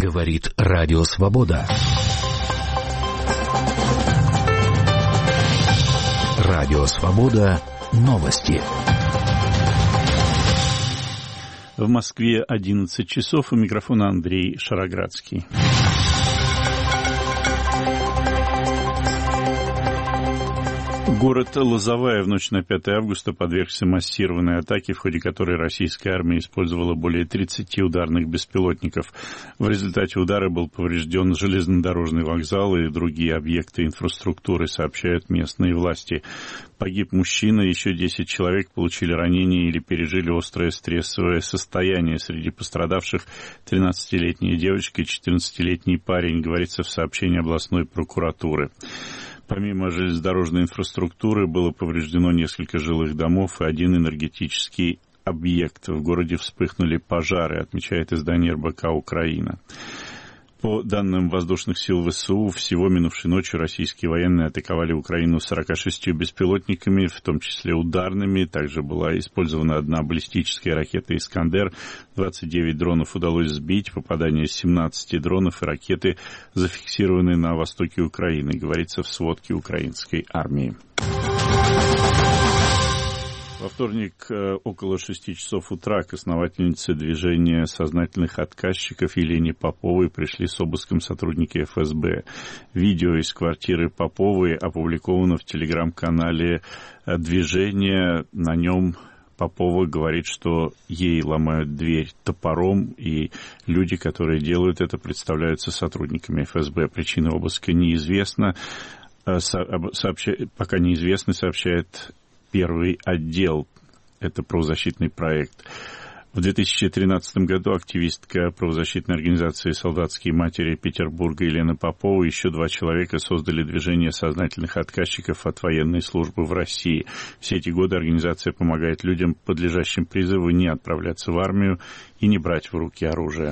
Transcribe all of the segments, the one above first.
Говорит Радио Свобода. Радио Свобода. Новости. В Москве 11 часов. У микрофона Андрей Шароградский. Город Лозовая в ночь на 5 августа подвергся массированной атаке, в ходе которой российская армия использовала более 30 ударных беспилотников. В результате удара был поврежден железнодорожный вокзал и другие объекты инфраструктуры, сообщают местные власти. Погиб мужчина, еще 10 человек получили ранения или пережили острое стрессовое состояние. Среди пострадавших 13-летняя девочка и 14-летний парень, говорится в сообщении областной прокуратуры. Помимо железнодорожной инфраструктуры было повреждено несколько жилых домов и один энергетический объект. В городе вспыхнули пожары, отмечает издание РБК «Украина». По данным воздушных сил ВСУ, всего минувшей ночью российские военные атаковали Украину 46 беспилотниками, в том числе ударными. Также была использована одна баллистическая ракета «Искандер». 29 дронов удалось сбить. Попадание 17 дронов и ракеты зафиксированы на востоке Украины, говорится в сводке украинской армии. Во вторник около 6 часов утра к основательнице движения сознательных отказчиков Елене Поповой пришли с обыском сотрудники ФСБ. Видео из квартиры Поповой опубликовано в телеграм-канале движения. На нем Попова говорит, что ей ломают дверь топором, и люди, которые делают это, представляются сотрудниками ФСБ. Причина обыска неизвестна. Пока неизвестно, сообщает Первый отдел. Это правозащитный проект. В 2013 году активистка правозащитной организации «Солдатские матери» Петербурга Елена Попова и еще 2 человека создали движение сознательных отказчиков от военной службы в России. Все эти годы организация помогает людям, подлежащим призыву, не отправляться в армию и не брать в руки оружие.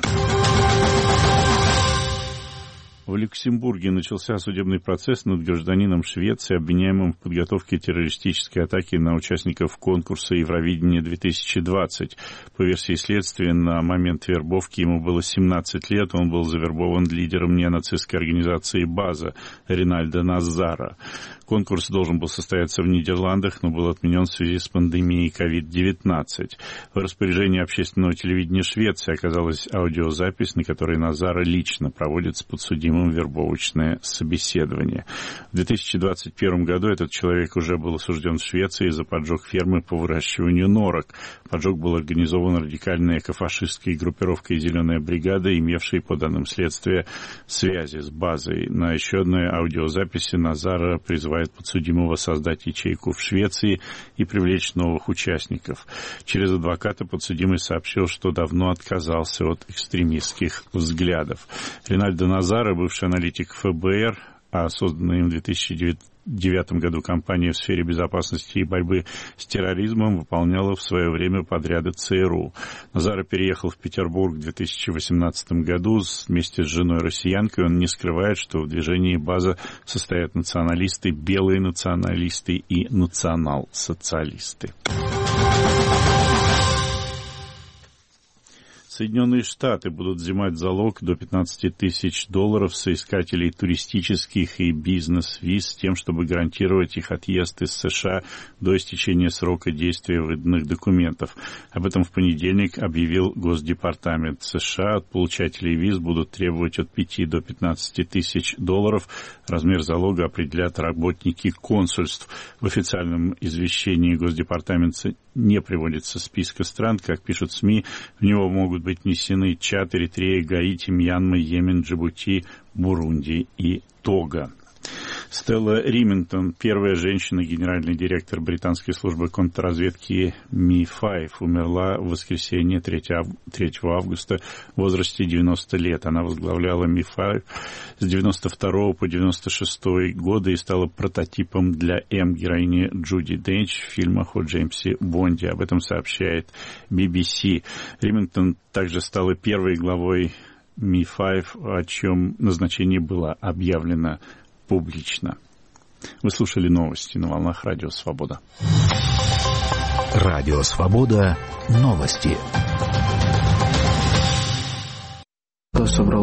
В Люксембурге начался судебный процесс над гражданином Швеции, обвиняемым в подготовке террористической атаки на участников конкурса Евровидение-2020. По версии следствия, на момент вербовки ему было 17 лет. Он был завербован лидером неонацистской организации «База» Ринальдо Назара. Конкурс должен был состояться в Нидерландах, но был отменен в связи с пандемией COVID-19. В распоряжении общественного телевидения Швеции оказалась аудиозапись, на которой Назара лично проводит с подсудимым вербовочное собеседование. В 2021 году этот человек уже был осужден в Швеции за поджог фермы по выращиванию норок. Поджог был организован радикальной экофашистской группировкой «Зеленая бригада», имевшей, по данным следствия, связи с базой. На еще одной аудиозаписи Назара призывает подсудимого создать ячейку в Швеции и привлечь новых участников. Через адвоката подсудимый сообщил, что давно отказался от экстремистских взглядов. Ринальдо Назара, бывший аналитик ФБР, а созданная им в 2009 году компания в сфере безопасности и борьбы с терроризмом выполняла в свое время подряды ЦРУ. Назара переехал в Петербург в 2018 году вместе с женой-россиянкой. Он не скрывает, что в движении «База» состоят националисты, белые националисты и национал-социалисты. Соединенные Штаты будут взимать залог до $15 тысяч соискателей туристических и бизнес-виз с тем, чтобы гарантировать их отъезд из США до истечения срока действия выданных документов. Об этом в понедельник объявил Госдепартамент США. От получателей виз будут требовать от $5 до $15 тысяч. Размер залога определят работники консульств. В официальном извещении Госдепартамента не приводится списка стран. Как пишут СМИ, в него могут быть внесены Чад, Эритрея, Гаити, Мьянма, Йемен, Джибути, Бурунди и Того. Стелла Римингтон, первая женщина, генеральный директор британской службы контрразведки MI5, умерла в воскресенье 3 августа в возрасте 90 лет. Она возглавляла MI5 с 92 по 96 годы и стала прототипом для героини Джуди Денч в фильмах о Джеймсе Бонде. Об этом сообщает BBC. Римингтон также стала первой главой MI5, о чем назначение было объявлено публично. Вы слушали новости на волнах Радио Свобода. Радио Свобода. Новости. Собрал